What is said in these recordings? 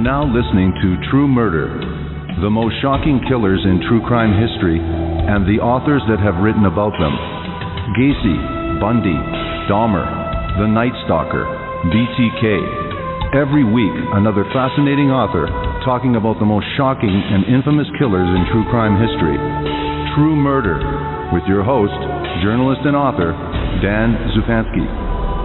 now listening to True Murder, the most shocking killers in true crime history, and the authors that have written about them. Gacy, Bundy, Dahmer, The Night Stalker, BTK. Every week, another fascinating author talking about the most shocking and infamous killers in true crime history. True Murder, with your host, journalist and author, Dan Zupansky.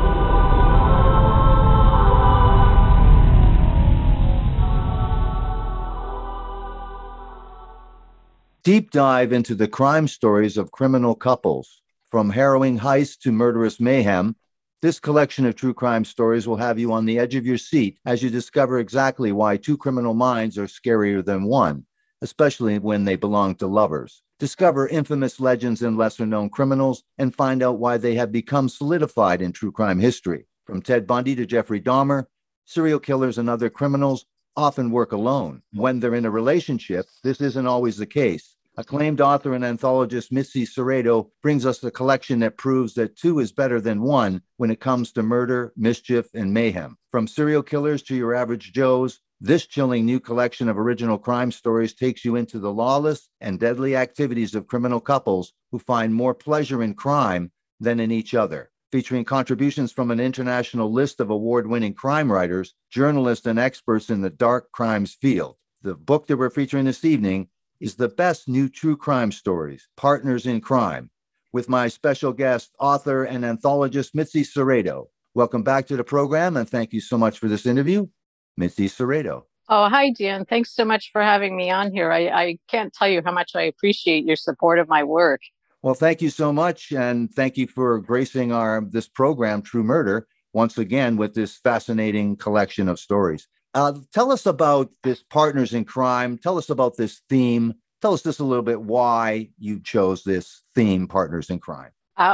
Deep dive into the crime stories of criminal couples. From harrowing heists to murderous mayhem, this collection of true crime stories will have you on the edge of your seat as you discover exactly why two criminal minds are scarier than one, especially when they belong to lovers. Discover infamous legends and lesser-known criminals and find out why they have become solidified in true crime history. From Ted Bundy to Jeffrey Dahmer, serial killers and other criminals often work alone. When they're in a relationship, this isn't always the case. Acclaimed author and anthologist Mitzi Serrato brings us a collection that proves that two is better than one when it comes to murder, mischief, and mayhem. From serial killers to your average Joes, this chilling new collection of original crime stories takes you into the lawless and deadly activities of criminal couples who find more pleasure in crime than in each other. Featuring contributions from an international list of award-winning crime writers, journalists, and experts in the dark crimes field. The book that we're featuring this evening is the best new true crime stories, Partners in Crime, with my special guest, author and anthologist Mitzi Serrato. Welcome back to the program, and thank you so much for this interview, Mitzi Serrato. Oh, hi, Dan. Thanks so much for having me on here. I can't tell you how much I appreciate your support of my work. Well, thank you so much, and thank you for gracing this program, True Murder, once again with this fascinating collection of stories. Tell us about this Partners in Crime. Tell us about this theme. Tell us just a little bit why you chose this theme, Partners in Crime.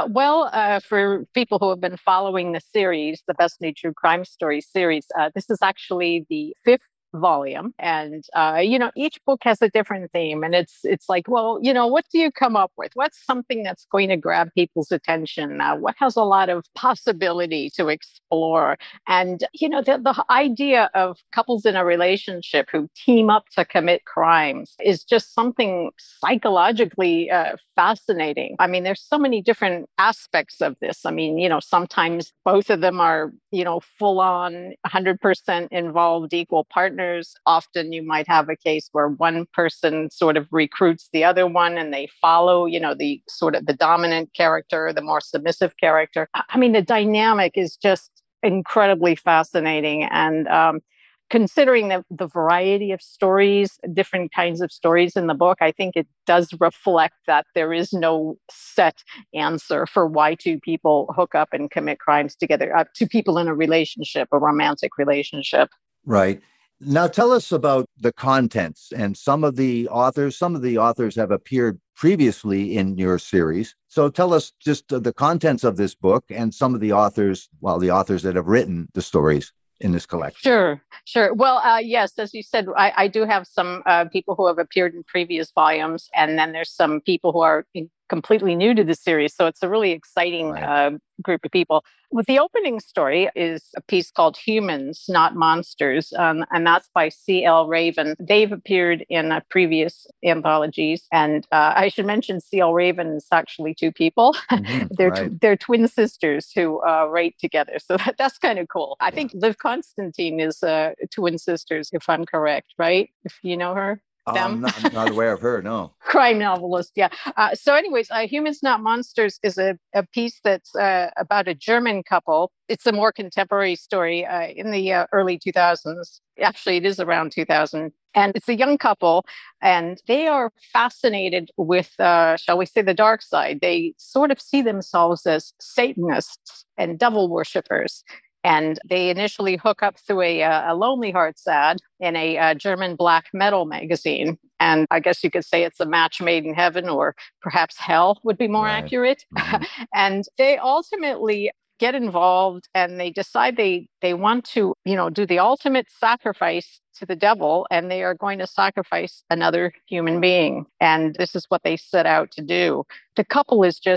For people who have been following the series, the Best New True Crime Stories series, this is actually the fifth volume. And, each book has a different theme. And it's like, well, what do you come up with? What's something that's going to grab people's attention? What has a lot of possibility to explore? And, the idea of couples in a relationship who team up to commit crimes is just something psychologically fascinating. I mean, there's so many different aspects of this. I mean, sometimes both of them are, full on 100% involved, equal partners. Often you might have a case where one person sort of recruits the other one and they follow, the sort of the dominant character, the more submissive character. I mean, the dynamic is just incredibly fascinating. And considering the variety of stories, different kinds of stories in the book, I think it does reflect that there is no set answer for why two people hook up and commit crimes together, two people in a relationship, a romantic relationship. Right. Now tell us about the contents, and some of the authors have appeared previously in your series. So tell us just the contents of this book and some of the authors that have written the stories in this collection. Sure. Well, yes, as you said, I do have some people who have appeared in previous volumes, and then there's some people who are completely new to the series. So it's a really exciting group of people. Well, the opening story is a piece called Humans, Not Monsters, and that's by C.L. Raven. They've appeared in previous anthologies, and I should mention C.L. Raven is actually two people. Mm-hmm. They're twin sisters who write together, so that's kind of cool. I think Liv Constantine is twin sisters, if I'm correct, right? If you know her. I'm not aware of her, no. Crime novelist, yeah. So anyways, Humans Not Monsters is a piece that's about a German couple. It's a more contemporary story in the early 2000s. Actually, it is around 2000. And it's a young couple, and they are fascinated with, shall we say, the dark side. They sort of see themselves as Satanists and devil worshippers. And they initially hook up through a Lonely Hearts ad in a German black metal magazine. And I guess you could say it's a match made in heaven, or perhaps hell would be more accurate. Mm-hmm. And they ultimately get involved, and they decide they want to, do the ultimate sacrifice to the devil, and they are going to sacrifice another human being. And this is what they set out to do. The couple is just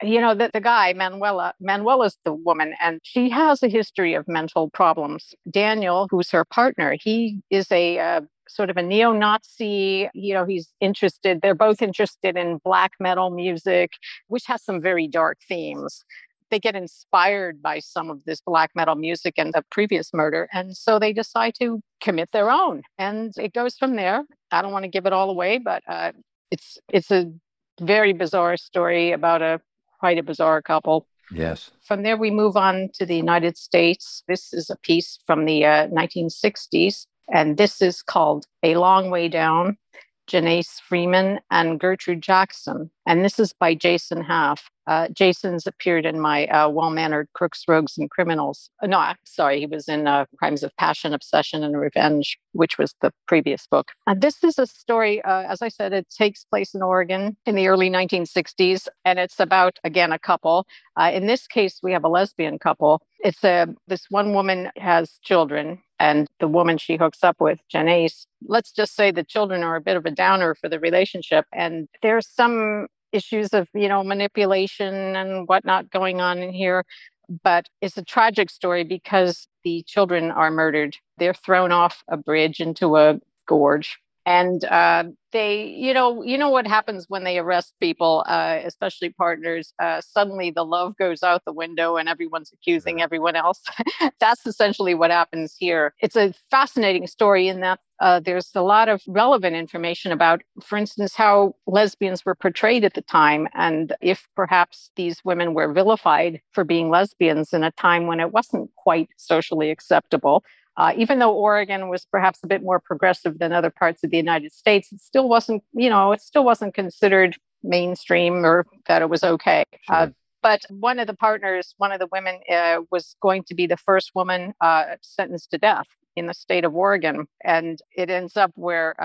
the guy, Manuela's the woman, and she has a history of mental problems. Daniel, who's her partner, he is a sort of a neo-Nazi. They're both interested in black metal music, which has some very dark themes. They get inspired by some of this black metal music and the previous murder. And so they decide to commit their own. And it goes from there. I don't want to give it all away, but it's a very bizarre story about quite a bizarre couple. Yes. From there, we move on to the United States. This is a piece from the 1960s, and this is called A Long Way Down, Janice Freeman and Gertrude Jackson. And this is by Jason Half. Jason's appeared in my Well-Mannered Crooks, Rogues, and Criminals. No, I'm sorry. He was in Crimes of Passion, Obsession, and Revenge, which was the previous book. And this is a story, as I said, it takes place in Oregon in the early 1960s. And it's about, again, a couple. In this case, we have a lesbian couple. This one woman has children, and the woman she hooks up with, Janice, let's just say the children are a bit of a downer for the relationship. And there's some issues of, manipulation and whatnot going on in here. But it's a tragic story because the children are murdered. They're thrown off a bridge into a gorge. And what happens when they arrest people, especially partners, suddenly the love goes out the window and everyone's accusing everyone else. That's essentially what happens here. It's a fascinating story in that there's a lot of relevant information about, for instance, how lesbians were portrayed at the time, and if perhaps these women were vilified for being lesbians in a time when it wasn't quite socially acceptable. Even though Oregon was perhaps a bit more progressive than other parts of the United States, it still wasn't considered mainstream or that it was okay. Sure. But one of the women was going to be the first woman sentenced to death in the state of Oregon. And it ends up where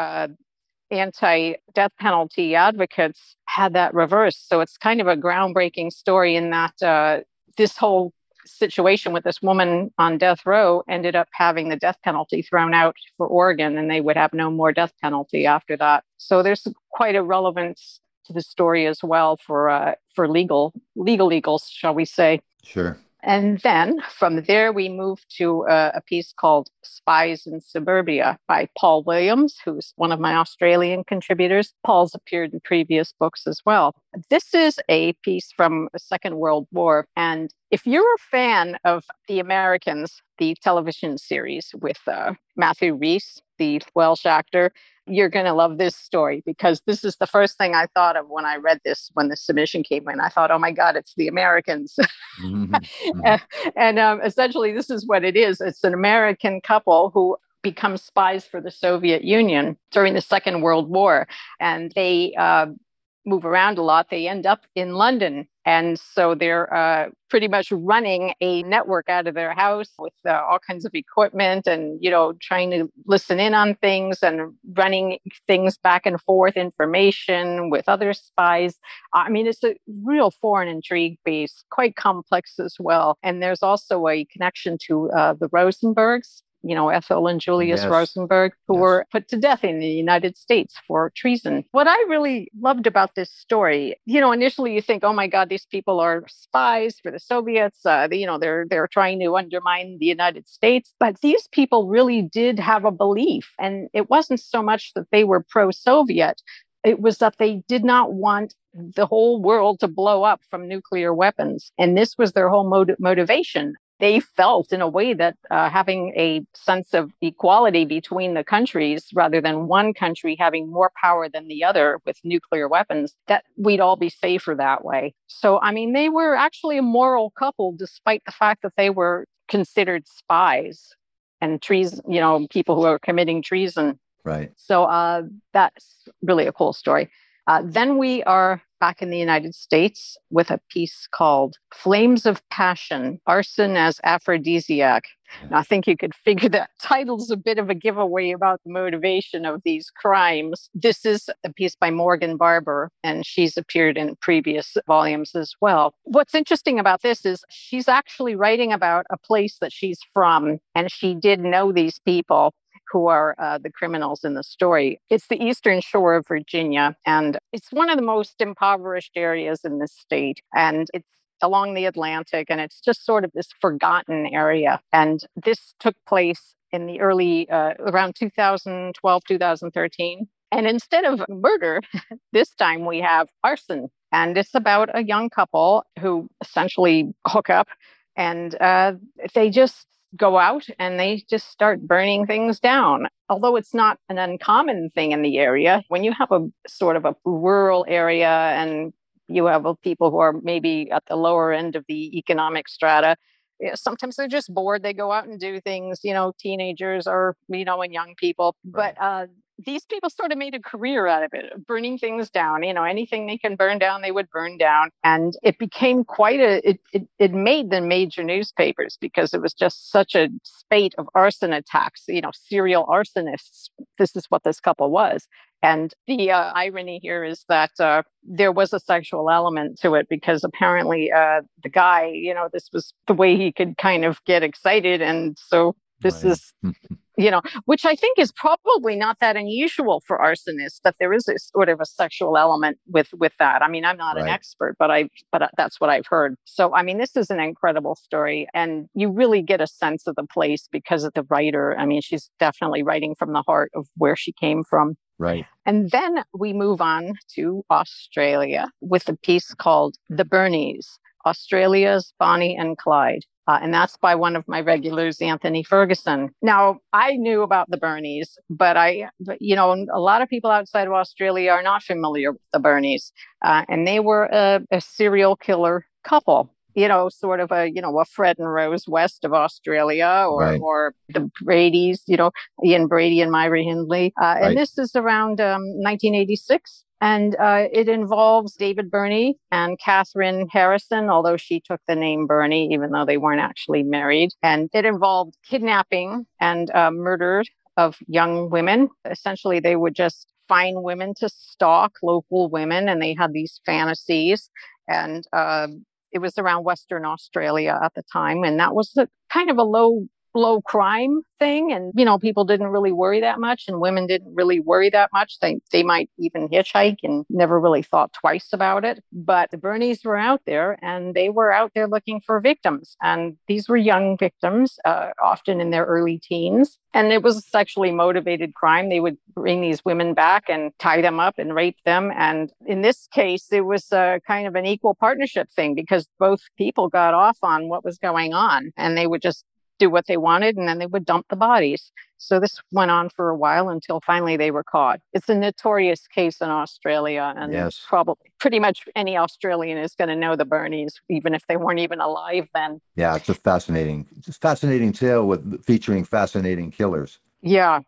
anti-death penalty advocates had that reversed. So it's kind of a groundbreaking story in that this whole situation with this woman on death row ended up having the death penalty thrown out for Oregon, and they would have no more death penalty after that. So there's quite a relevance to the story as well for legals, shall we say. Sure. And then from there, we move to a piece called Spies in Suburbia by Paul Williams, who's one of my Australian contributors. Paul's appeared in previous books as well. This is a piece from the Second World War. And if you're a fan of The Americans, the television series with Matthew Rhys, the Welsh actor, you're going to love this story, because this is the first thing I thought of when I read this, when the submission came in. I thought, oh my God, it's The Americans. Mm-hmm. And essentially, this is what it is. It's an American couple who become spies for the Soviet Union during the Second World War. And they move around a lot. They end up in London. And so they're pretty much running a network out of their house with all kinds of equipment and, trying to listen in on things and running things back and forth, information with other spies. I mean, it's a real foreign intrigue base, quite complex as well. And there's also a connection to the Rosenbergs. Ethel and Julius Rosenberg, who were put to death in the United States for treason. What I really loved about this story, initially you think, oh my God, these people are spies for the Soviets. They're trying to undermine the United States. But these people really did have a belief. And it wasn't so much that they were pro-Soviet. It was that they did not want the whole world to blow up from nuclear weapons. And this was their whole motivation. They felt in a way that having a sense of equality between the countries, rather than one country having more power than the other with nuclear weapons, that we'd all be safer that way. So, I mean, they were actually a moral couple, despite the fact that they were considered spies and treason, people who are committing treason. Right. So that's really a cool story. Then we are back in the United States with a piece called Flames of Passion, Arson as Aphrodisiac. And I think you could figure that title's a bit of a giveaway about the motivation of these crimes. This is a piece by Morgan Barber, and she's appeared in previous volumes as well. What's interesting about this is she's actually writing about a place that she's from, and she did know these people who are the criminals in the story. It's the eastern shore of Virginia, and it's one of the most impoverished areas in the state. And it's along the Atlantic, and it's just sort of this forgotten area. And this took place in the early, around 2012, 2013. And instead of murder, this time we have arson. And it's about a young couple who essentially hook up, and they just go out and they just start burning things down. Although it's not an uncommon thing in the area, when you have a sort of a rural area and you have people who are maybe at the lower end of the economic strata, sometimes they're just bored. They go out and do things, teenagers or, and young people. But these people sort of made a career out of it, burning things down. Anything they can burn down, they would burn down. And it became it made the major newspapers because it was just such a spate of arson attacks, serial arsonists. This is what this couple was. And the irony here is that there was a sexual element to it because apparently the guy, this was the way he could kind of get excited. And so this is, which I think is probably not that unusual for arsonists, that there is a sort of a sexual element with that. I mean, I'm not an expert, but that's what I've heard. So, I mean, this is an incredible story, and you really get a sense of the place because of the writer. I mean, she's definitely writing from the heart of where she came from. Right. And then we move on to Australia with a piece called The Burnies, Australia's Bonnie and Clyde. And that's by one of my regulars, Anthony Ferguson. Now, I knew about the Burnies, but a lot of people outside of Australia are not familiar with the Burnies. And they were a serial killer couple. Sort of a Fred and Rose west of Australia, or the Bradys, Ian Brady and Myra Hindley. And this is around 1986. And it involves David Burney and Catherine Harrison, although she took the name Burney, even though they weren't actually married. And it involved kidnapping and murder of young women. Essentially, they would just find women to stalk local women, and they had these fantasies. And it was around Western Australia at the time. And that was kind of a low crime thing. And, people didn't really worry that much, and women didn't really worry that much. They might even hitchhike and never really thought twice about it. But the Burnies were out there, and they were out there looking for victims. And these were young victims, often in their early teens. And it was a sexually motivated crime. They would bring these women back and tie them up and rape them. And in this case, it was kind of an equal partnership thing because both people got off on what was going on, and they would just do what they wanted, and then they would dump the bodies. So this went on for a while until finally they were caught. It's a notorious case in Australia, and probably pretty much any Australian is going to know the Burnies, even if they weren't even alive then. Yeah, it's a fascinating tale featuring fascinating killers. Yeah.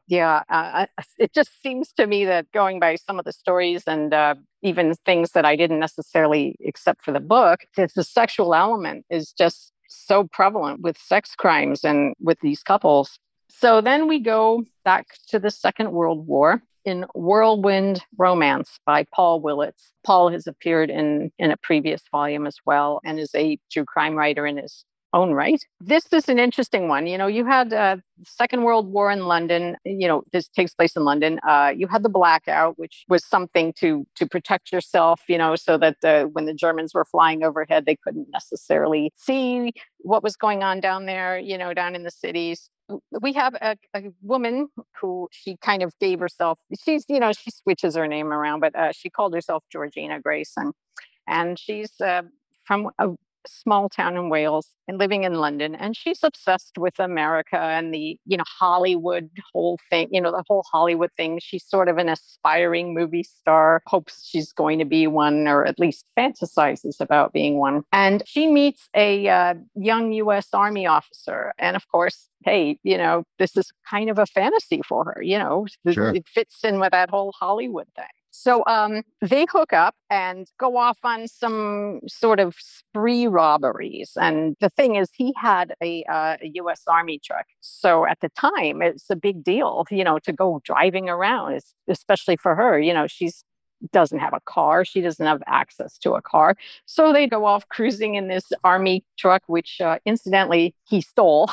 It just seems to me that going by some of the stories and even things that I didn't necessarily accept for the book, that the sexual element is just so prevalent with sex crimes and with these couples. So then we go back to the Second World War in Whirlwind Romance by Paul Willits. Paul has appeared in a previous volume as well and is a true crime writer in his own right. This is an interesting one. You had Second World War in London. This takes place in London. You had the blackout, which was something to protect yourself, so that when the Germans were flying overhead, they couldn't necessarily see what was going on down there, down in the cities. We have a woman who she kind of gave herself, she switches her name around, but she called herself Georgina Grayson. And she's from a small town in Wales and living in London. And she's obsessed with America and the, Hollywood whole thing, the whole Hollywood thing. She's sort of an aspiring movie star, hopes she's going to be one, or at least fantasizes about being one. And she meets a young U.S. Army officer. And of course, hey, this is kind of a fantasy for her, Sure. It fits in with that whole Hollywood thing. So they hook up and go off on some sort of spree robberies. And the thing is, he had a U.S. Army truck. So at the time, it's a big deal, to go driving around, especially for her. She's doesn't have a car. She doesn't have access to a car. So they go off cruising in this army truck, which incidentally he stole.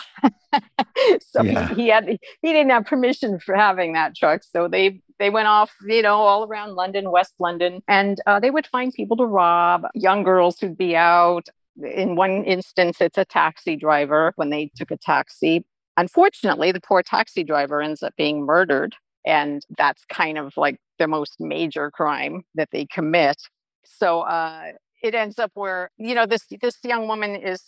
So Yeah. he didn't have permission for having that truck. So they went off, all around London, West London, and they would find people to rob, young girls who'd be out. In one instance, it's a taxi driver when they took a taxi. Unfortunately, the poor taxi driver ends up being murdered. And that's kind of like the most major crime that they commit. So it ends up where, this young woman is,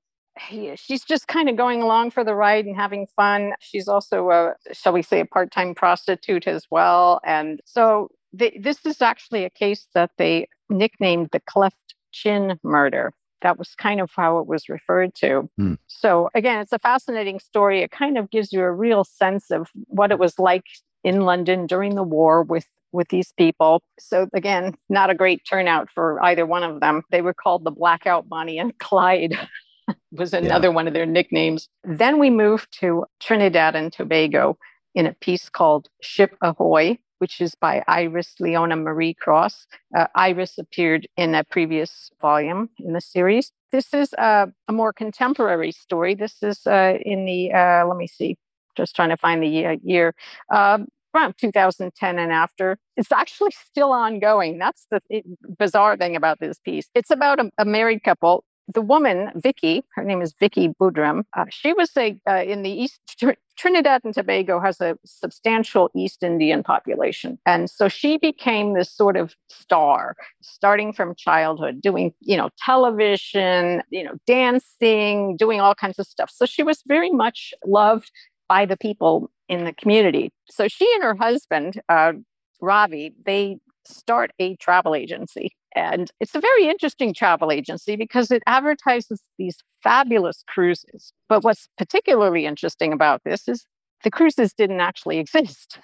she's just kind of going along for the ride and having fun. She's also, shall we say, a part-time prostitute as well. And so this is actually a case that they nicknamed the cleft chin murder. That was kind of how it was referred to. So again, it's a fascinating story. It kind of gives you a real sense of what it was like in London during the war with these people. So again, not a great turnout for either one of them. They were called the Blackout Bonnie and Clyde was another one of their nicknames. Then we moved to Trinidad and Tobago in a piece called Ship Ahoy, which is by Iris Leona Marie Cross. Iris appeared in a previous volume in the series. This is a more contemporary story. This is in the, let me see, just trying to find the year, around 2010 and after. It's actually still ongoing. That's the bizarre thing about this piece. It's about a married couple. The woman, Vicky, her name is Vicky Boudram. She was in the East, Trinidad and Tobago has a substantial East Indian population. And so she became this sort of star, starting from childhood, doing, television, dancing, doing all kinds of stuff. So she was very much loved by the people in the community. So she and her husband, Ravi, they start a travel agency. And it's a very interesting travel agency because it advertises these fabulous cruises. But what's particularly interesting about this is the cruises didn't actually exist.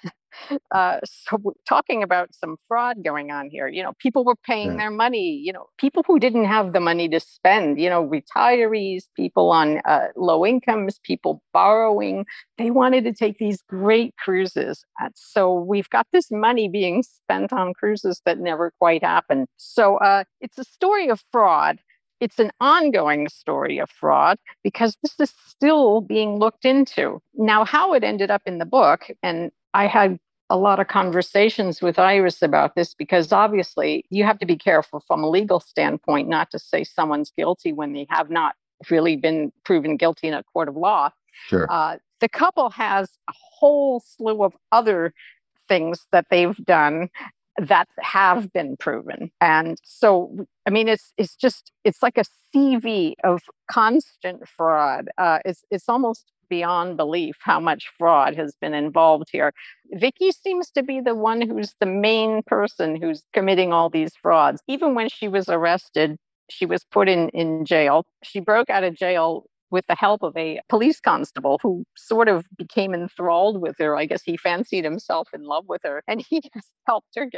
So we're talking about some fraud going on here. People were paying their money, people who didn't have the money to spend, retirees, people on low incomes, people borrowing. They wanted to take these great cruises. So we've got this money being spent on cruises that never quite happened. So it's a story of fraud. It's an ongoing story of fraud because this is still being looked into. Now, how it ended up in the book, and I had a lot of conversations with Iris about this because obviously you have to be careful from a legal standpoint not to say someone's guilty when they have not really been proven guilty in a court of law. Sure. The couple has a whole slew of other things that they've done that have been proven. And so, I mean, it's like a CV of constant fraud. It's almost beyond belief how much fraud has been involved here. Vicky seems to be the one who's the main person who's committing all these frauds. Even when she was arrested, she was put in jail. She broke out of jail with the help of a police constable who sort of became enthralled with her. I guess he fancied himself in love with her, and he just helped her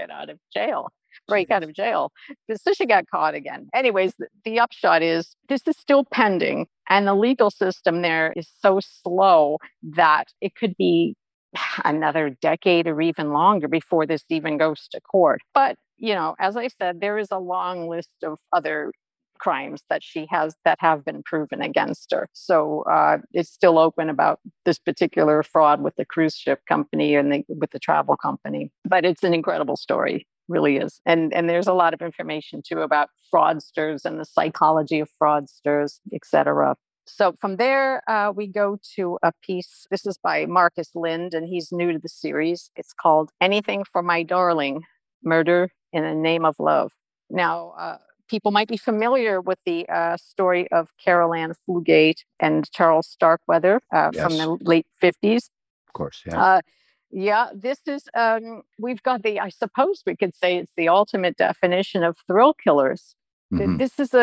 break out of jail. So she got caught again. Anyways, the upshot is this is still pending, and the legal system there is so slow that it could be another decade or even longer before this even goes to court. But, as I said, there is a long list of other crimes that she has that have been proven against her. So it's still open about this particular fraud with the cruise ship company and with the travel company. But it's an incredible story, really is. And there's a lot of information too about fraudsters and the psychology of fraudsters, etc. So from there, we go to a piece. This is by Marcus Lind, and he's new to the series. It's called Anything for My Darling, Murder in the Name of Love. Now, people might be familiar with the story of Carol Ann Fugate and Charles Starkweather from the late 50s. Of course, yeah. This is, we've got I suppose we could say it's the ultimate definition of thrill killers. Mm-hmm. This is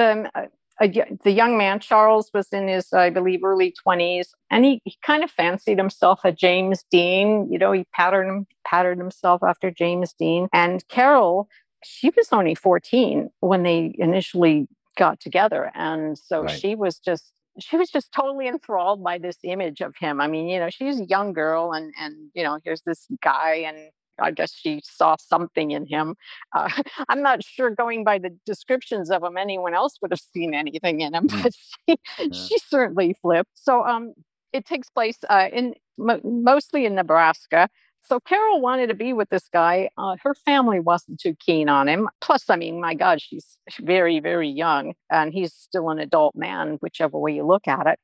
the young man, Charles, was in his, I believe, early 20s, and he kind of fancied himself a James Dean. He patterned himself after James Dean. And Carol, she was only 14 when they initially got together. And so she was just totally enthralled by this image of him. I mean, she's a young girl and here's this guy, and I guess she saw something in him. Uh, I'm not sure, going by the descriptions of him, anyone else would have seen anything in him, Mm. but she, Yeah. she certainly flipped. So it takes place mostly in Nebraska. So Carol wanted to be with this guy. Her family wasn't too keen on him. Plus, I mean, my God, she's very, very young, and he's still an adult man, whichever way you look at it.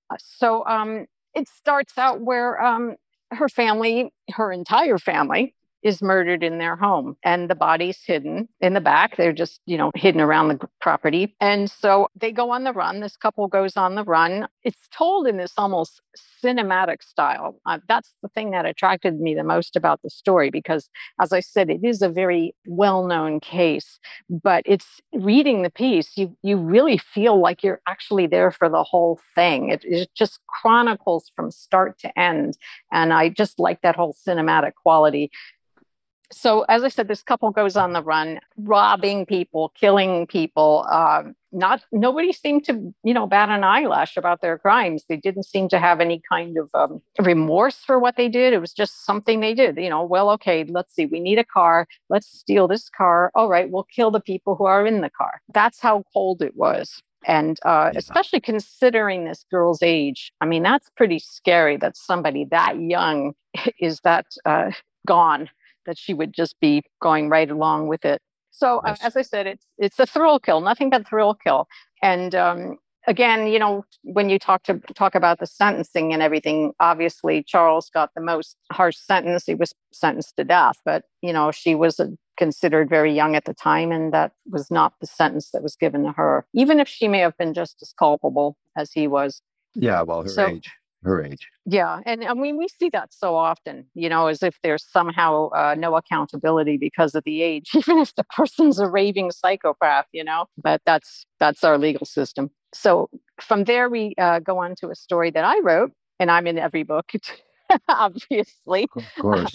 So it starts out where her family, her entire family, is murdered in their home, and the body's hidden in the back. They're just, hidden around the property. And so they go on the run. This couple goes on the run. It's told in this almost cinematic style. That's the thing that attracted me the most about the story, because, as I said, it is a very well-known case, but it's reading the piece, you really feel like you're actually there for the whole thing. It just chronicles from start to end. And I just like that whole cinematic quality. So, as I said, this couple goes on the run, robbing people, killing people. Nobody seemed to, bat an eyelash about their crimes. They didn't seem to have any kind of remorse for what they did. It was just something they did. Well, okay, let's see. We need a car. Let's steal this car. All right, we'll kill the people who are in the car. That's how cold it was. And especially considering this girl's age, I mean, that's pretty scary that somebody that young is that gone, that she would just be going right along with it. So, Yes. as I said, it's a thrill kill, nothing but thrill kill. And again, when you talk about the sentencing and everything, obviously Charles got the most harsh sentence. He was sentenced to death, but she was considered very young at the time, and that was not the sentence that was given to her, even if she may have been just as culpable as he was. Yeah, well, her age. Yeah. And I mean, we see that so often, as if there's somehow no accountability because of the age, even if the person's a raving psychopath, but that's our legal system. So from there, we go on to a story that I wrote, and I'm in every book, obviously. Of course.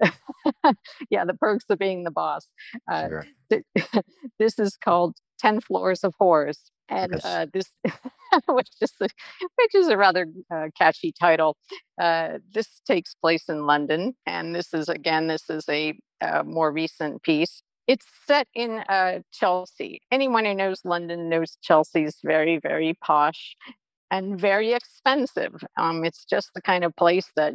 Yeah, the perks of being the boss. Sure. This is called 10 Floors of Horrors. And Yes. this, which is a rather catchy title. This takes place in London, and this is a more recent piece. It's set in Chelsea. Anyone who knows London knows Chelsea is very, very posh and very expensive. It's just the kind of place that,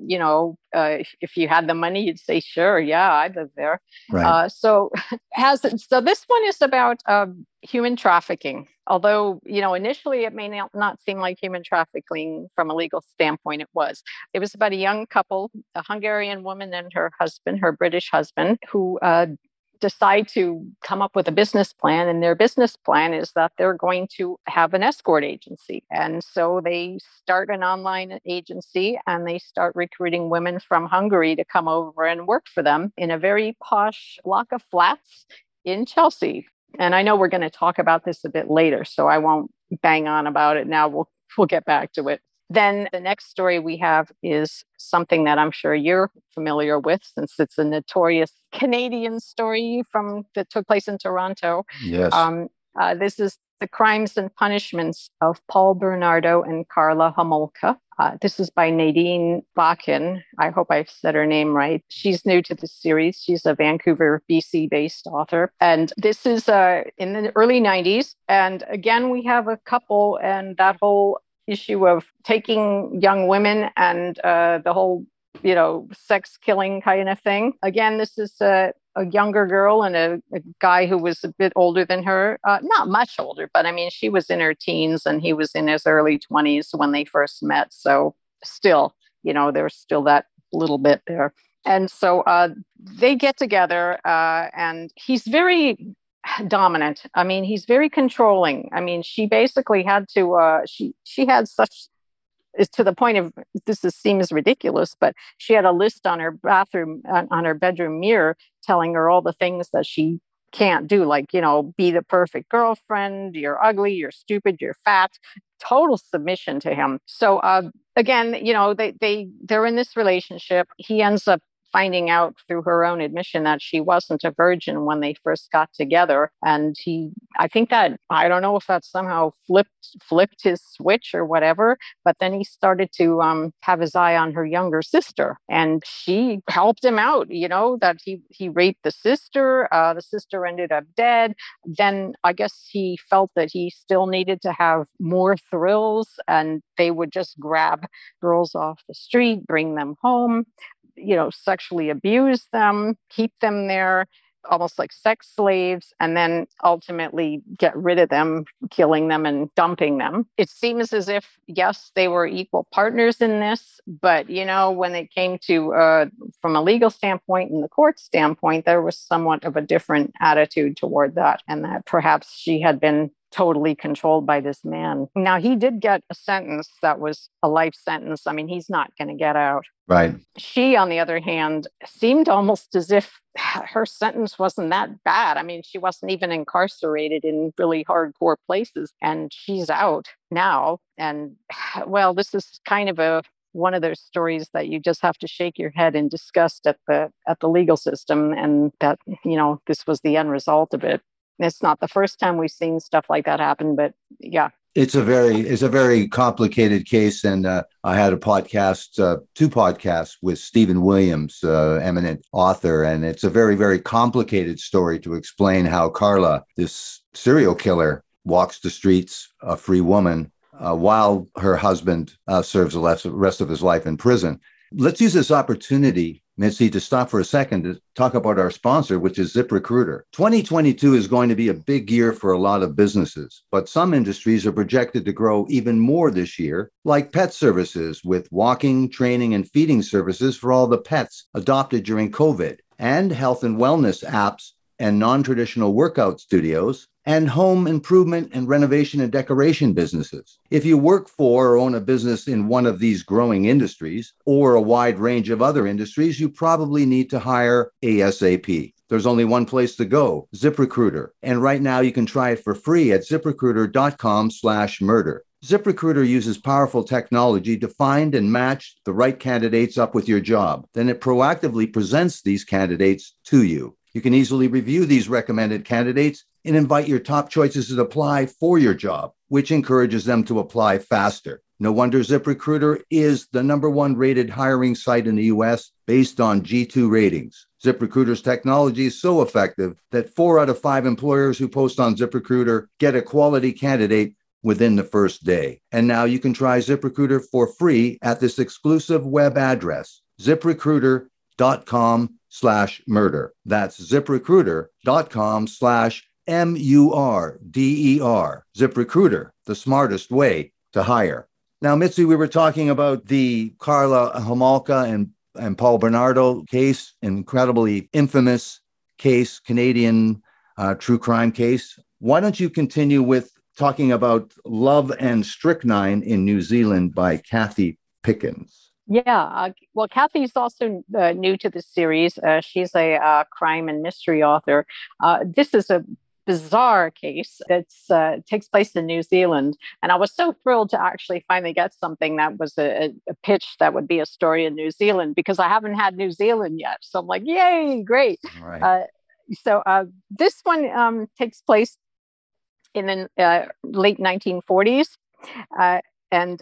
if you had the money, you'd say, sure, yeah, I live there. Right. So this one is about human trafficking. Although, initially it may not seem like human trafficking from a legal standpoint, it was. It was about a young couple, a Hungarian woman and her husband, her British husband, who decide to come up with a business plan. And their business plan is that they're going to have an escort agency. And so they start an online agency, and they start recruiting women from Hungary to come over and work for them in a very posh block of flats in Chelsea. And I know we're going to talk about this a bit later, so I won't bang on about it now. We'll get back to it. Then the next story we have is something that I'm sure you're familiar with, since it's a notorious Canadian story that took place in Toronto. Yes. This is The Crimes and Punishments of Paul Bernardo and Karla Homolka. This is by Nadine Bakken. I hope I've said her name right. She's new to the series. She's a Vancouver, BC-based author. And this is in the early 90s. And again, we have a couple, and that whole issue of taking young women and the whole, sex killing kind of thing. Again, this is a younger girl and a guy who was a bit older than her. Not much older, but I mean, she was in her teens and he was in his early 20s when they first met. So still, there's still that little bit there. And so they get together and he's very dominant. I mean, he's very controlling. I mean, she basically had to, she had such, to the point of, seems ridiculous, but she had a list on her on her bedroom mirror telling her all the things that she can't do, like, be the perfect girlfriend, you're ugly, you're stupid, you're fat, total submission to him. So again, they're in this relationship. He ends up finding out through her own admission that she wasn't a virgin when they first got together. And I think that, I don't know if that somehow flipped his switch or whatever, but then he started to have his eye on her younger sister, and she helped him out, that he raped the sister. The sister ended up dead. Then I guess he felt that he still needed to have more thrills, and they would just grab girls off the street, bring them home, sexually abuse them, keep them there, almost like sex slaves, and then ultimately get rid of them, killing them and dumping them. It seems as if, yes, they were equal partners in this, but, when it came to, from a legal standpoint and the court standpoint, there was somewhat of a different attitude toward that, and that perhaps she had been totally controlled by this man. Now, he did get a sentence that was a life sentence. I mean, he's not going to get out. Right. She, on the other hand, seemed almost as if her sentence wasn't that bad. I mean, she wasn't even incarcerated in really hardcore places, and she's out now. And well, this is kind of one of those stories that you just have to shake your head in disgust at the legal system, and that, this was the end result of it. It's not the first time we've seen stuff like that happen, but yeah. It's a very complicated case. And I had two podcasts with Stephen Williams, eminent author. And it's a very, very complicated story to explain how Karla, this serial killer, walks the streets, a free woman, while her husband serves the rest of his life in prison. Let's use this opportunity, Mitzi, to stop for a second to talk about our sponsor, which is ZipRecruiter. 2022 is going to be a big year for a lot of businesses, but some industries are projected to grow even more this year, like pet services with walking, training, and feeding services for all the pets adopted during COVID, and health and wellness apps and non-traditional workout studios, and home improvement and renovation and decoration businesses. If you work for or own a business in one of these growing industries or a wide range of other industries, you probably need to hire ASAP. There's only one place to go, ZipRecruiter. And right now you can try it for free at ZipRecruiter.com/murder. ZipRecruiter uses powerful technology to find and match the right candidates up with your job. Then it proactively presents these candidates to you. You can easily review these recommended candidates and invite your top choices to apply for your job, which encourages them to apply faster. No wonder ZipRecruiter is the #1 rated hiring site in the US based on G2 ratings. ZipRecruiter's technology is so effective that 4 out of 5 employers who post on ZipRecruiter get a quality candidate within the first day. And now you can try ZipRecruiter for free at this exclusive web address, ZipRecruiter.com/murder. That's ZipRecruiter.com/MURDER. ZipRecruiter, the smartest way to hire. Now, Mitzi, we were talking about the Karla Homolka and Paul Bernardo case, incredibly infamous case, Canadian true crime case. Why don't you continue with talking about Love and Strychnine in New Zealand by Kathy Pickens? Yeah, well, Kathy's also new to the series. She's a crime and mystery author. This is a bizarre case that takes place in New Zealand. And I was so thrilled to actually finally get something that was a pitch that would be a story in New Zealand, because I haven't had New Zealand yet. So I'm like, yay, great. Right. So this one takes place in the late 1940s. And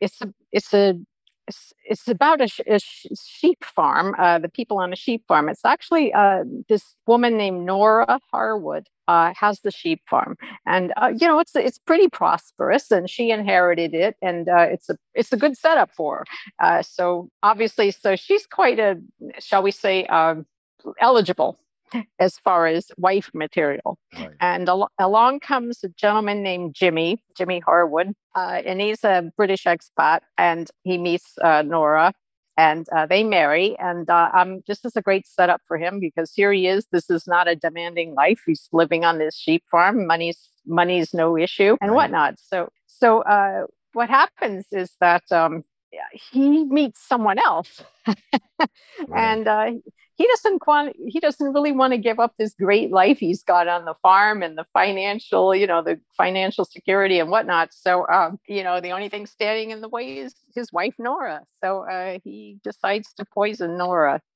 it's about a sheep farm, the people on a sheep farm. It's actually this woman named Nora Harwood has the sheep farm, and it's pretty prosperous, and she inherited it, and it's a good setup for her. So she's quite shall we say, eligible as far as wife material. Right. And along comes a gentleman named Jimmy Harwood, and he's a British expat, and he meets Nora, and they marry. And this is a great setup for him, because here he is. This is not a demanding life. He's living on this sheep farm. Money's no issue and whatnot. So what happens is that he meets someone else, and he doesn't really want to give up this great life he's got on the farm and the financial security and whatnot. So, the only thing standing in the way is his wife, Nora. So he decides to poison Nora.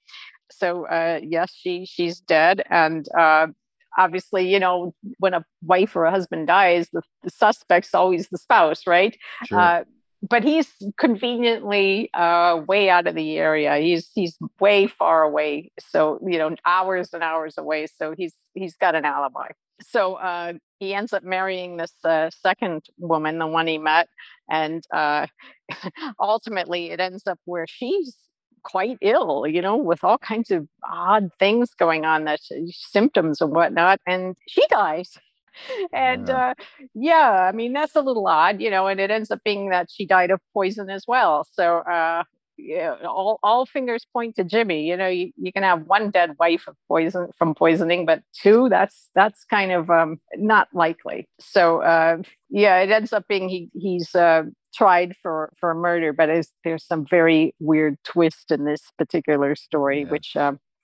So yes, she's dead, and obviously, when a wife or a husband dies, the suspect's always the spouse, right? Sure. But he's conveniently way out of the area. He's way far away, so hours and hours away. So he's got an alibi. So he ends up marrying this second woman, the one he met, and ultimately it ends up where she's quite ill, with all kinds of odd things going on, that symptoms and whatnot, and she dies. And Yeah. yeah, I mean, that's a little odd, and it ends up being that she died of poison as well. So yeah, all fingers point to Jimmy. You can have one dead wife of poison from poisoning, but two, that's kind of not likely. So yeah, it ends up being he's tried for murder, but there's some very weird twist in this particular story, Yeah. which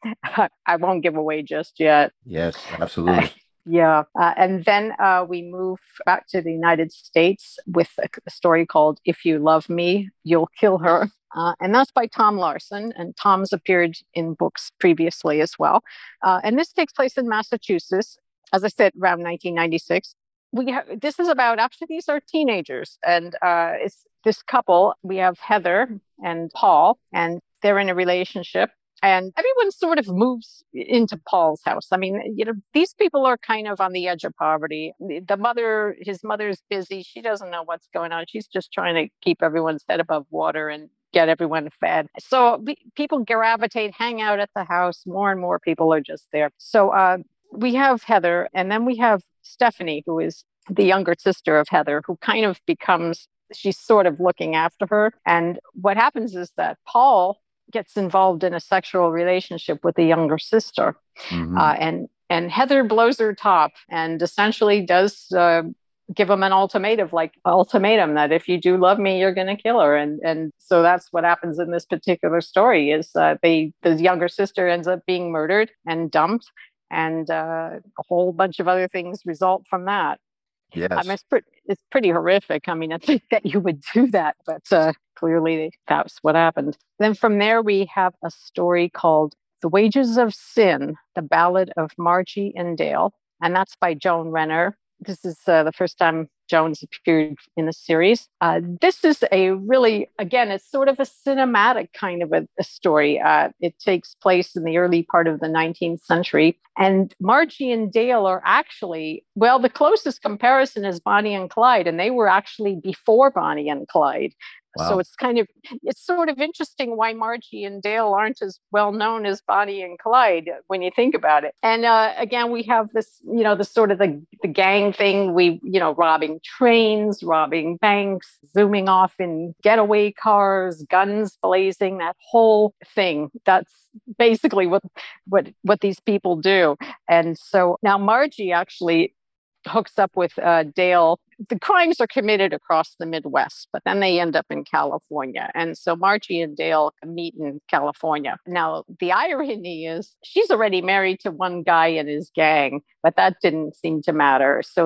I won't give away just yet. Yes, absolutely. Yeah. And then we move back to the United States with a story called If You Love Me, You'll Kill Her. And that's by Tom Larson. And Tom's appeared in books previously as well. And this takes place in Massachusetts, as I said, around 1996. This is about, actually, these are teenagers. And it's this couple. We have Heather and Paul, and they're in a relationship. And everyone sort of moves into Paul's house. I mean, these people are kind of on the edge of poverty. His mother's busy. She doesn't know what's going on. She's just trying to keep everyone's head above water and get everyone fed. So people gravitate, hang out at the house. More and more people are just there. So we have Heather, and then we have Stephanie, who is the younger sister of Heather, who kind of she's sort of looking after her. And what happens is that Paul gets involved in a sexual relationship with the younger sister. Mhm. And Heather blows her top and essentially does give him an ultimatum that if you do love me, you're going to kill her. And so that's what happens in this particular story is the younger sister ends up being murdered and dumped, and a whole bunch of other things result from that. Yes. It's pretty horrific. I mean, I think that you would do that, but clearly that's what happened. Then from there, we have a story called The Wages of Sin, The Ballad of Margie and Dale, and that's by Joan Renner. This is the first time Joan's appeared in the series. This is it's sort of a cinematic kind of a story. It takes place in the early part of the 19th century. And Margie and Dale are actually, well, the closest comparison is Bonnie and Clyde, and they were actually before Bonnie and Clyde. Wow. So it's sort of interesting why Margie and Dale aren't as well known as Bonnie and Clyde when you think about it. And again, we have this, the sort of the gang thing. Robbing trains, robbing banks, zooming off in getaway cars, guns blazing, that whole thing. That's basically what these people do. And so now Margie actually hooks up with Dale. The crimes are committed across the Midwest, but then they end up in California. And so Margie and Dale meet in California. Now, the irony is she's already married to one guy in his gang, but that didn't seem to matter. So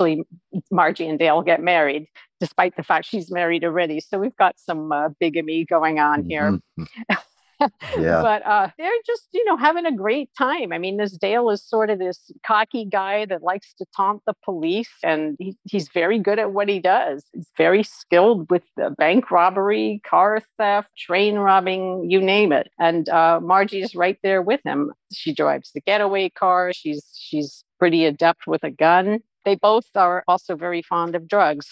Margie and Dale get married, despite the fact she's married already. So we've got some bigamy going on here. Mm-hmm. Yeah. But they're just, having a great time. I mean, this Dale is sort of this cocky guy that likes to taunt the police, and he's very good at what he does. He's very skilled with bank robbery, car theft, train robbing, you name it. And Margie's right there with him. She drives the getaway car. She's pretty adept with a gun. They both are also very fond of drugs.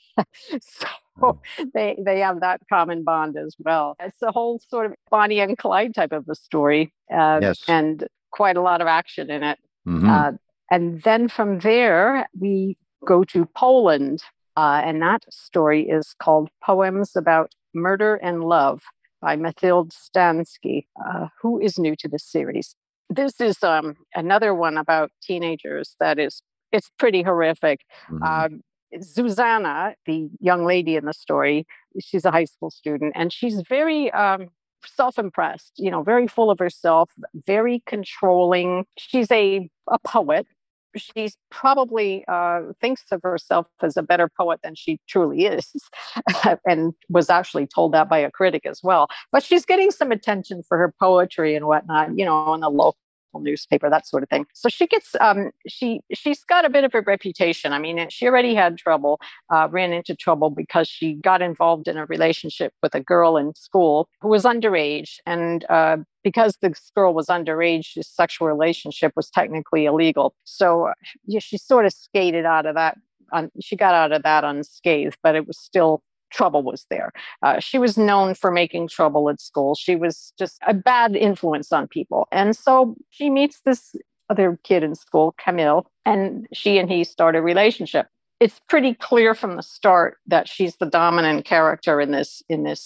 So they have that common bond as well. It's a whole sort of Bonnie and Clyde type of a story, Yes. and quite a lot of action in it. Mm-hmm. And then from there, we go to Poland, and that story is called Poems About Murder and Love by Mathilde Stansky, who is new to this series. This is another one about teenagers it's pretty horrific. Mm-hmm. Susanna, the young lady in the story, she's a high school student, and she's very self-impressed, very full of herself, very controlling. She's a poet, she's probably thinks of herself as a better poet than she truly is, and was actually told that by a critic as well. But she's getting some attention for her poetry and whatnot, you know, in the local newspaper, that sort of thing. So she gets she's got a bit of a reputation. I mean, she already had trouble, ran into trouble because she got involved in a relationship with a girl in school who was underage, and because this girl was underage, this sexual relationship was technically illegal. So yeah, she sort of skated out of that. She got out of that unscathed, but it was still trouble was there. She was known for making trouble at school. She was just a bad influence on people. And so she meets this other kid in school, Camille, and she and he start a relationship. It's pretty clear from the start that she's the dominant character in this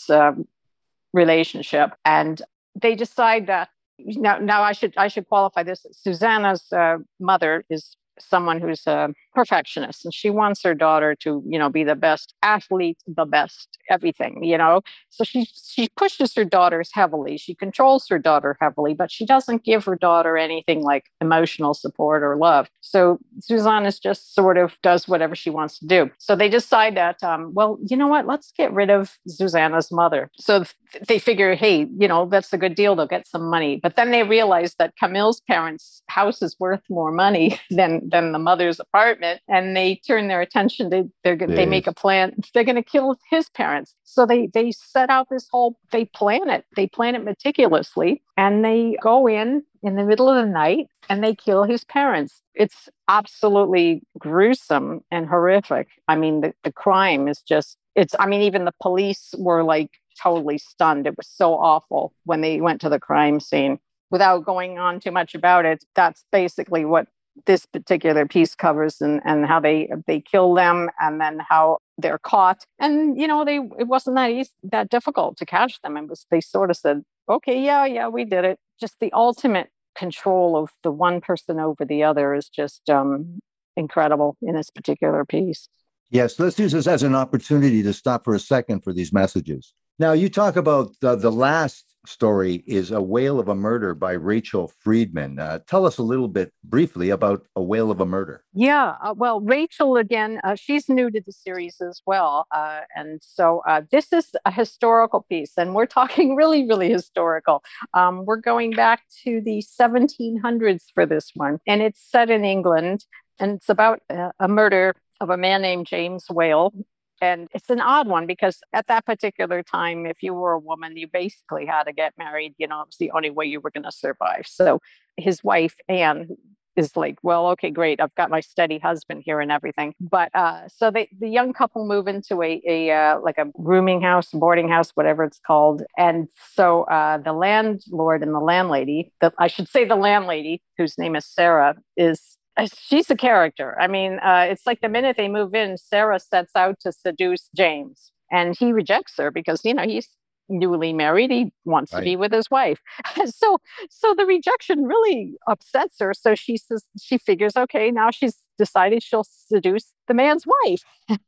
relationship. And they decide that now I should qualify this. Susanna's mother is someone who's a perfectionist, and she wants her daughter to, you know, be the best athlete, the best everything, you know. So she pushes her daughters heavily. She controls her daughter heavily, but she doesn't give her daughter anything like emotional support or love. So Susanna's just sort of does whatever she wants to do. So they decide that, well, you know what? Let's get rid of Susanna's mother. So they figure, hey, you know, that's a good deal. They'll get some money. But then they realize that Camille's parents' house is worth more money than the mother's apartment, and they turn their attention to they make a plan. They're going to kill his parents. So they set out this whole, they plan it meticulously, and they go in the middle of the night and they kill his parents. It's absolutely gruesome and horrific. I mean, the crime is just, even the police were like totally stunned. It was so awful when they went to the crime scene. Without going on too much about it, that's basically what this particular piece covers, and how they kill them, and then how they're caught. And, you know, it wasn't that difficult to catch them. They sort of said, okay, yeah, we did it. Just the ultimate control of the one person over the other is just incredible in this particular piece. Yes, let's use this as an opportunity to stop for a second for these messages. Now, you talk about the last story is A Wail of a Murder by Rachel Friedman. Tell us a little bit briefly about A Wail of a Murder. Yeah, well, Rachel, again, she's new to the series as well. And so this is a historical piece, and we're talking really, really historical. We're going back to the 1700s for this one, and it's set in England, and it's about a murder of a man named James Whale. And it's an odd one because at that particular time, if you were a woman, you basically had to get married. You know, it was the only way you were going to survive. So his wife, Anne, is like, well, okay, great. I've got my steady husband here and everything. But so the young couple move into a like a rooming house, boarding house, whatever it's called. And so the landlord and the landlady, the landlady, whose name is Sarah, she's a character. I mean, it's like the minute they move in, Sarah sets out to seduce James, and he rejects her because, you know, he's newly married. He wants to be with his wife. So the rejection really upsets her. So she figures, okay, now she's decided she'll seduce the man's wife.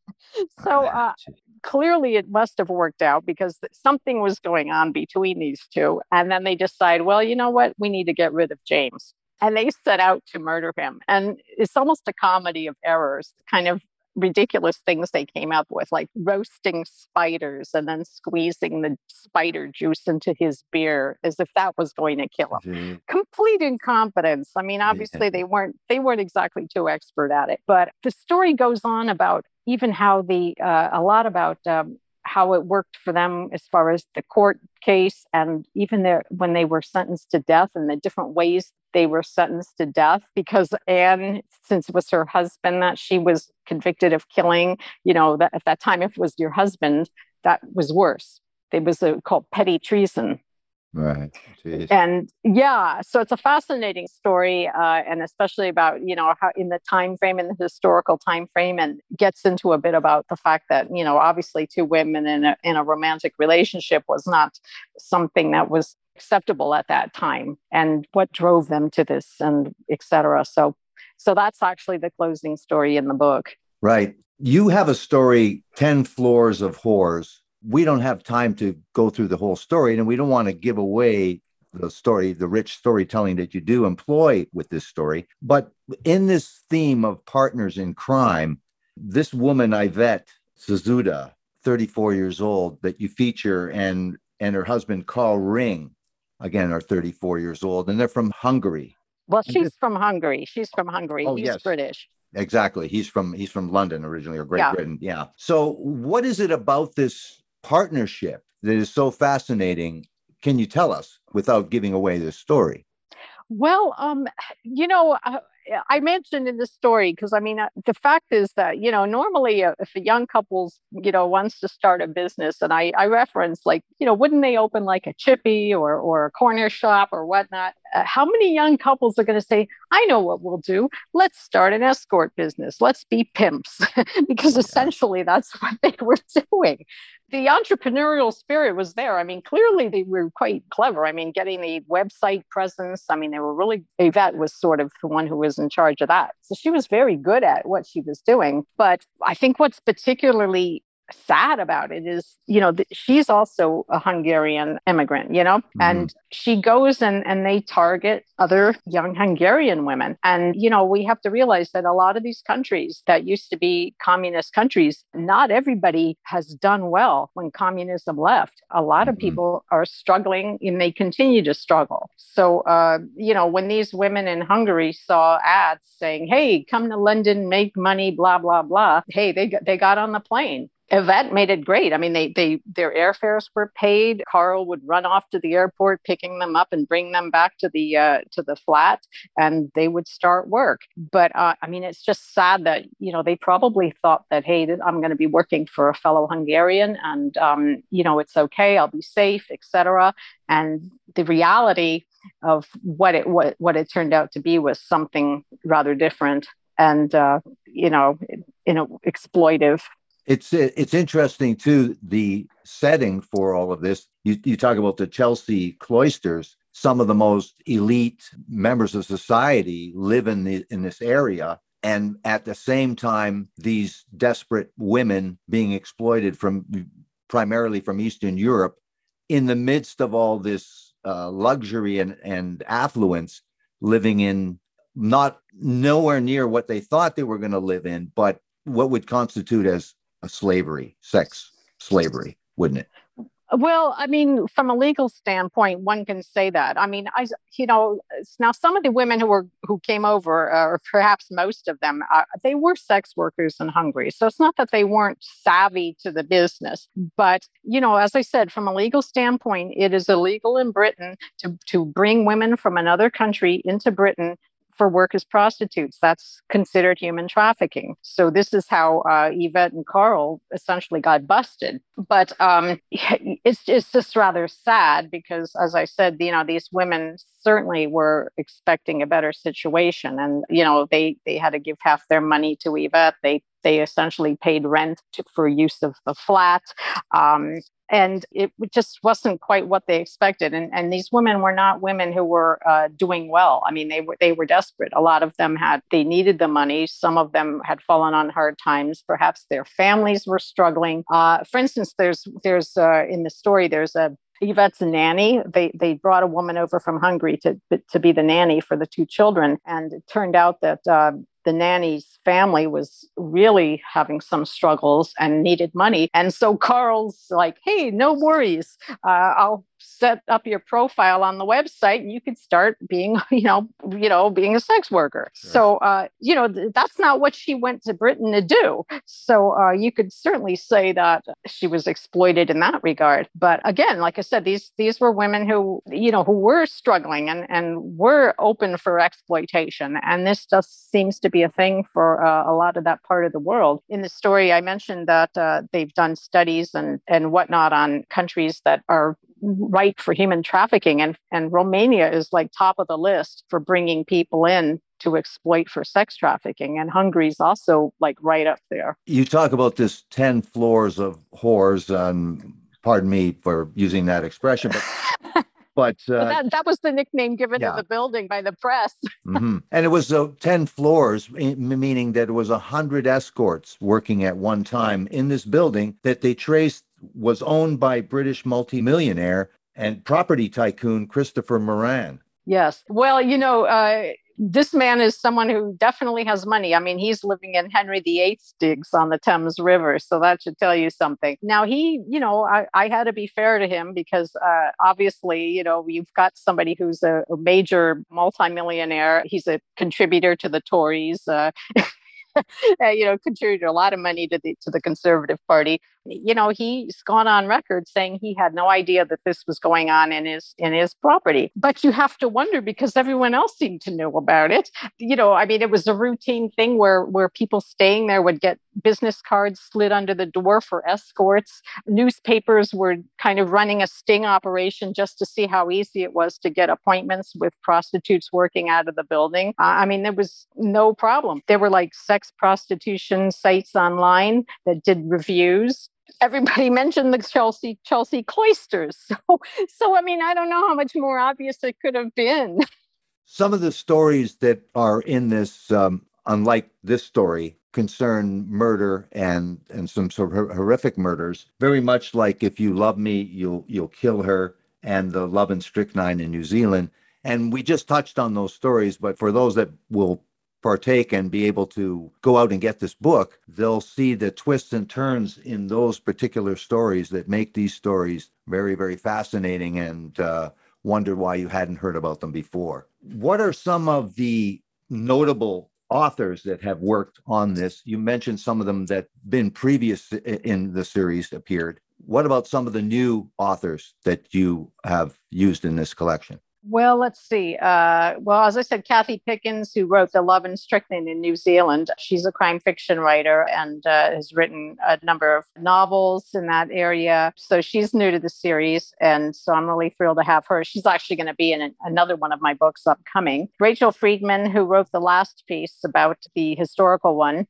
So clearly it must have worked out because something was going on between these two. And then they decide, well, you know what? We need to get rid of James. And they set out to murder him. And it's almost a comedy of errors, kind of ridiculous things they came up with, like roasting spiders and then squeezing the spider juice into his beer as if that was going to kill him. Mm-hmm. Complete incompetence. I mean, obviously they weren't exactly too expert at it. But the story goes on about even how how it worked for them as far as the court case, and even when they were sentenced to death, and the different ways they were sentenced to death. Because Anne, since it was her husband that she was convicted of killing, you know, that at that time, if it was your husband, that was worse. It was called petty treason. Right. Jeez. And yeah, so it's a fascinating story, and especially about, you know, how in the time frame, in the historical time frame, and gets into a bit about the fact that, you know, obviously two women in a romantic relationship was not something that was acceptable at that time, and what drove them to this, and etc. So that's actually the closing story in the book. Right. You have a story, 10 Floors of Whores. We don't have time to go through the whole story, and we don't want to give away the story, the rich storytelling that you do employ with this story. But in this theme of partners in crime, this woman, Yvette Suzuda, 34 years old, that you feature, and her husband, Carl Ring, again, are 34 years old, and they're from Hungary. Well, she's from Hungary. She's from Hungary. Oh, He's yes. British. Exactly. He's from London originally, or Great Yeah. Britain. Yeah. So what is it about this partnership that is so fascinating? Can you tell us without giving away this story? Well, I mentioned in the story, because I mean, the fact is that, normally if a young couple's, wants to start a business, and I reference, like, wouldn't they open like a chippy or a corner shop or whatnot? How many young couples are going to say, I know what we'll do. Let's start an escort business. Let's be pimps, because essentially that's what they were doing. The entrepreneurial spirit was there. I mean, clearly they were quite clever. I mean, getting the website presence. I mean, they were really, Yvette was sort of the one who was in charge of that. So she was very good at what she was doing. But I think what's particularly sad about it is, she's also a Hungarian immigrant, and she goes and they target other young Hungarian women. And, we have to realize that a lot of these countries that used to be communist countries, not everybody has done well when communism left. A lot of people are struggling, and they continue to struggle. So, when these women in Hungary saw ads saying, hey, come to London, make money, blah, blah, blah. Hey, they got on the plane. Yvette made it great. I mean, their airfares were paid. Carl would run off to the airport, picking them up and bring them back to the flat, and they would start work. But I mean, it's just sad that they probably thought that, hey, I'm going to be working for a fellow Hungarian, and it's okay, I'll be safe, etc. And the reality of what it turned out to be was something rather different, and exploitive. It's interesting too, the setting for all of this. You talk about the Chelsea cloisters. Some of the most elite members of society live in this area, and at the same time, these desperate women being exploited primarily from Eastern Europe, in the midst of all this luxury and affluence, living in nowhere near what they thought they were going to live in, but what would constitute as a sex slavery, wouldn't it? Well, I mean, from a legal standpoint, one can say that. I mean, now some of the women who came over, or perhaps most of them, they were sex workers in Hungary. So it's not that they weren't savvy to the business, but as I said, from a legal standpoint, it is illegal in Britain to bring women from another country into Britain for work as prostitutes. That's considered human trafficking. So this is how Yvette and Carl essentially got busted. But it's just rather sad because, as I said, these women certainly were expecting a better situation, and they had to give half their money to Yvette. They essentially paid rent for use of the flat. And it just wasn't quite what they expected. And these women were not women who were doing well. I mean, they were desperate. A lot of them they needed the money. Some of them had fallen on hard times. Perhaps their families were struggling. For instance, there's in the story, there's Yvette's nanny. They brought a woman over from Hungary to be the nanny for the two children. And it turned out that the nanny's family was really having some struggles and needed money. And so Carl's like, hey, no worries. I'll set up your profile on the website and you could start being, being a sex worker. Sure. So, that's not what she went to Britain to do. So you could certainly say that she was exploited in that regard. But again, like I said, these were women who were struggling and were open for exploitation. And this just seems to be a thing for a lot of that part of the world. In the story, I mentioned that they've done studies and whatnot on countries that are right for human trafficking. And Romania is like top of the list for bringing people in to exploit for sex trafficking. And Hungary's also like right up there. You talk about this 10 floors of whores, pardon me for using that expression, but that was the nickname given to the building by the press. Mm-hmm. And it was 10 floors, meaning that it was 100 escorts working at one time in this building that they traced was owned by British multimillionaire and property tycoon Christopher Moran. Yes. Well, this man is someone who definitely has money. I mean, he's living in Henry VIII's digs on the Thames River. So that should tell you something. Now, I had to be fair to him because obviously, you've got somebody who's a major multimillionaire. He's a contributor to the Tories. Contributed a lot of money to the Conservative Party. He's gone on record saying he had no idea that this was going on in his property. But you have to wonder because everyone else seemed to know about it. It was a routine thing where people staying there would get business cards slid under the door for escorts. Newspapers were kind of running a sting operation just to see how easy it was to get appointments with prostitutes working out of the building. There was no problem. There were like sex prostitution sites online that did reviews. Everybody mentioned the Chelsea cloisters. So I don't know how much more obvious it could have been. Some of the stories that are in this, unlike this story, concern murder and some sort of horrific murders. Very much like If You Love Me, You'll Kill Her, and the Love and Strychnine in New Zealand. And we just touched on those stories, but for those that will partake and be able to go out and get this book, they'll see the twists and turns in those particular stories that make these stories very, very fascinating and wonder why you hadn't heard about them before. What are some of the notable authors that have worked on this? You mentioned some of them that been previous in the series appeared. What about some of the new authors that you have used in this collection? Well, let's see. As I said, Kathy Pickens, who wrote The Love and Strychnine in New Zealand, she's a crime fiction writer and has written a number of novels in that area. So she's new to the series. And so I'm really thrilled to have her. She's actually going to be in another one of my books upcoming. Rachel Friedman, who wrote the last piece about the historical one,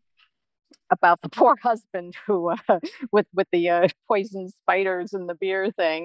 about the poor husband who, with the poison spiders and the beer thing,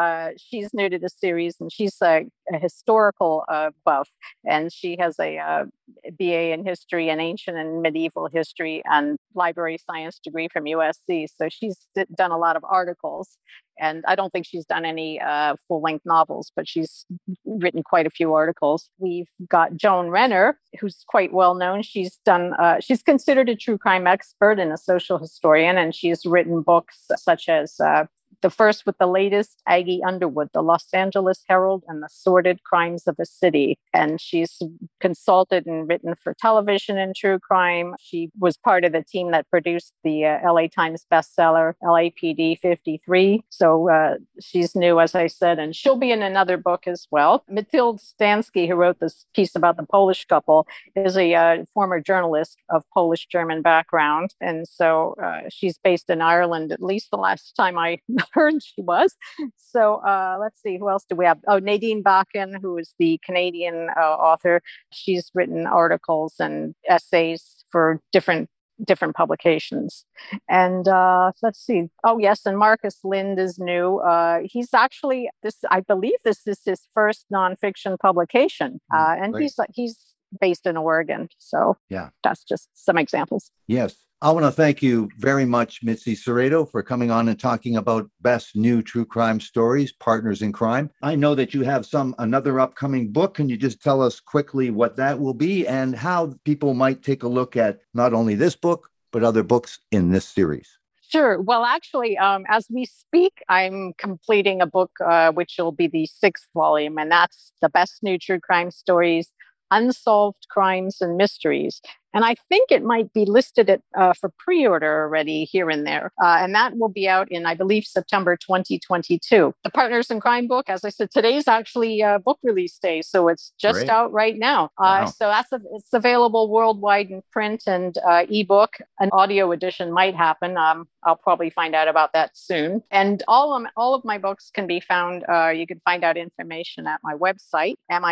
she's new to the series and she's a historical buff, and she has a BA in history and ancient and medieval history and library science degree from USC. So she's done a lot of articles. And I don't think she's done any full-length novels, but she's written quite a few articles. We've got Joan Renner, who's quite well known. She's considered a true crime expert and a social historian, and she's written books such as the first with the latest, Aggie Underwood, The Los Angeles Herald and the Sordid Crimes of a City. And she's consulted and written for television and true crime. She was part of the team that produced the LA Times bestseller, LAPD 53. So she's new, as I said, and she'll be in another book as well. Mathilde Stansky, who wrote this piece about the Polish couple, is a former journalist of Polish-German background. And so she's based in Ireland, at least the last time I heard she was. So let's see, who else do we have? Oh, Nadine Bakken, who is the Canadian author. She's written articles and essays for different publications. And let's see. Oh, yes. And Marcus Lind is new. He's actually I believe this is his first nonfiction publication. And right. He's based in Oregon. So yeah, that's just some examples. Yes. I want to thank you very much, Mitzi Serrato, for coming on and talking about Best New True Crime Stories, Partners in Crime. I know that you have another upcoming book. Can you just tell us quickly what that will be and how people might take a look at not only this book, but other books in this series? Sure. Well, actually, as we speak, I'm completing a book, which will be the 6th volume, and that's The Best New True Crime Stories, Unsolved Crimes and Mysteries. And I think it might be listed for pre-order already here and there. And that will be out in, I believe, September 2022. The Partners in Crime book, as I said, today's actually book release day. So it's just Great. Out right now. Wow. So it's available worldwide in print and ebook. An audio edition might happen. I'll probably find out about that soon. And all of my books can be found. You can find out information at my website,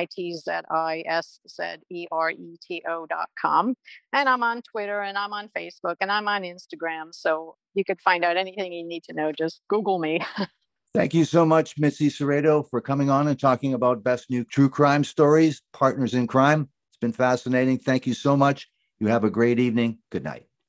mitzizreto.com. And I'm on Twitter and I'm on Facebook and I'm on Instagram. So you could find out anything you need to know. Just Google me. Thank you so much, Mitzi Serrato, for coming on and talking about Best New True Crime Stories, Partners in Crime. It's been fascinating. Thank you so much. You have a great evening. Good night.